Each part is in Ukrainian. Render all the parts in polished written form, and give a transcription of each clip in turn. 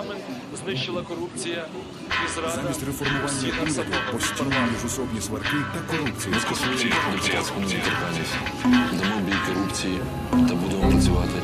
парламент знищила корупція і зрада. Замість реформування уряду постійні міжусобні сварки та корупція. Ми скасуємо депутатську недоторканність. Дамо бій корупції та будемо працювати.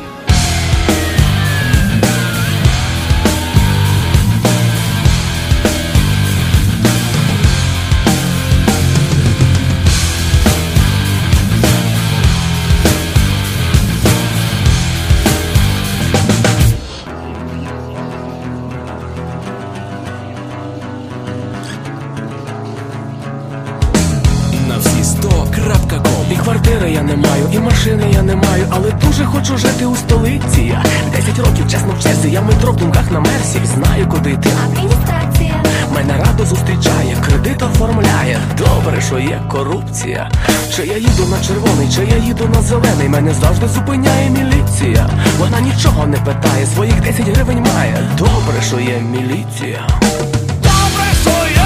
І квартири я не маю, і машини я не маю, але дуже хочу жити у столиці. Я 10 років чесно в черзі, я в метро в думках на мерсі. Знаю, куди йти. Адміністрація Мене радо зустрічає, кредит оформляє. Добре, що є корупція. Чи я їду на червоний, чи я їду на зелений, мене завжди зупиняє міліція. Вона нічого не питає, своїх 10 гривень має. Добре, що є міліція. Добре, що є!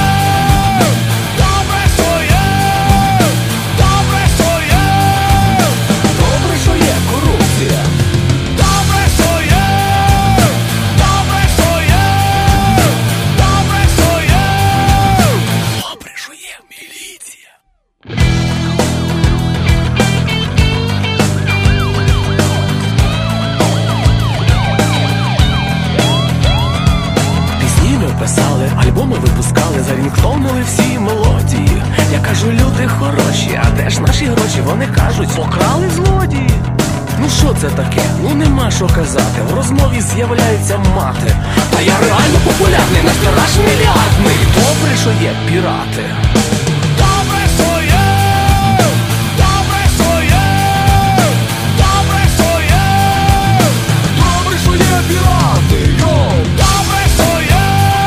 Писали, альбоми випускали, зарінгтонили всі мелодії. Я кажу, люди хороші, а де ж наші гроші? Вони кажуть, покрали злодії. Ну що це таке? Ну нема що казати. В розмові з'являється мати. Та я реально популярний, наш тираж мільярдний. Добре, що є пірати. Добре, що є! Добре, що є! Добре, що є! Добре, що є пірати! Йоу! Добре, що є!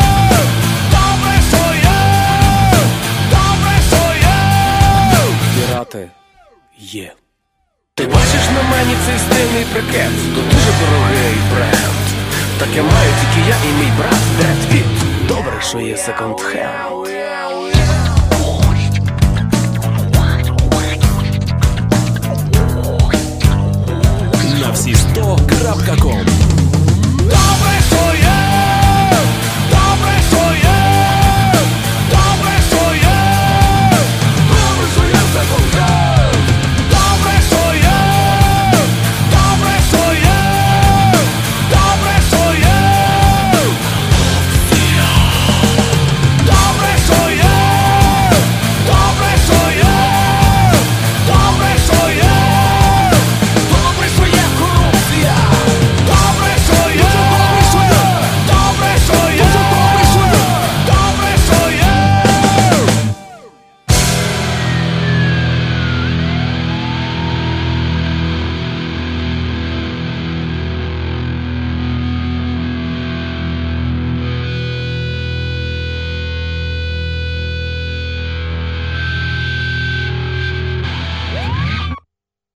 Пірати є. Ти бачиш на мені цей стильний прикет? То дуже дорогий бренд. Таке маю тільки я і мій брат Бред Піт. Добре, що є секонд-хенд. На всі 100.com